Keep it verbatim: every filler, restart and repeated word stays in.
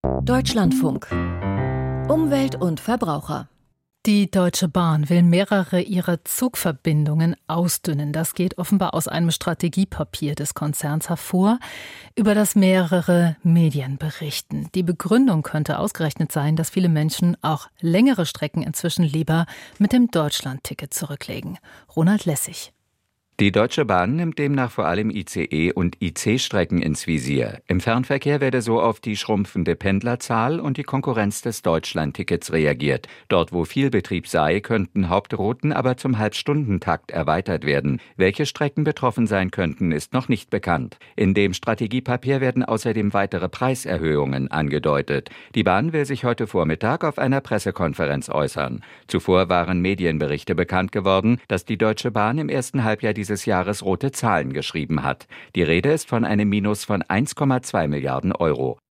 Deutschlandfunk. Umwelt und Verbraucher. Die Deutsche Bahn will mehrere ihrer Zugverbindungen ausdünnen. Das geht offenbar aus einem Strategiepapier des Konzerns hervor, über das mehrere Medien berichten. Die Begründung könnte ausgerechnet sein, dass viele Menschen auch längere Strecken inzwischen lieber mit dem Deutschlandticket zurücklegen. Ronald Lessig. Die Deutsche Bahn nimmt demnach vor allem I C E- und I C-Strecken ins Visier. Im Fernverkehr werde so auf die schrumpfende Pendlerzahl und die Konkurrenz des Deutschlandtickets reagiert. Dort, wo viel Betrieb sei, könnten Hauptrouten aber zum Halbstundentakt erweitert werden. Welche Strecken betroffen sein könnten, ist noch nicht bekannt. In dem Strategiepapier werden außerdem weitere Preiserhöhungen angedeutet. Die Bahn will sich heute Vormittag auf einer Pressekonferenz äußern. Zuvor waren Medienberichte bekannt geworden, dass die Deutsche Bahn im ersten Halbjahr dieses Jahres rote Zahlen geschrieben hat. Die Rede ist von einem Minus von eins Komma zwei Milliarden Euro.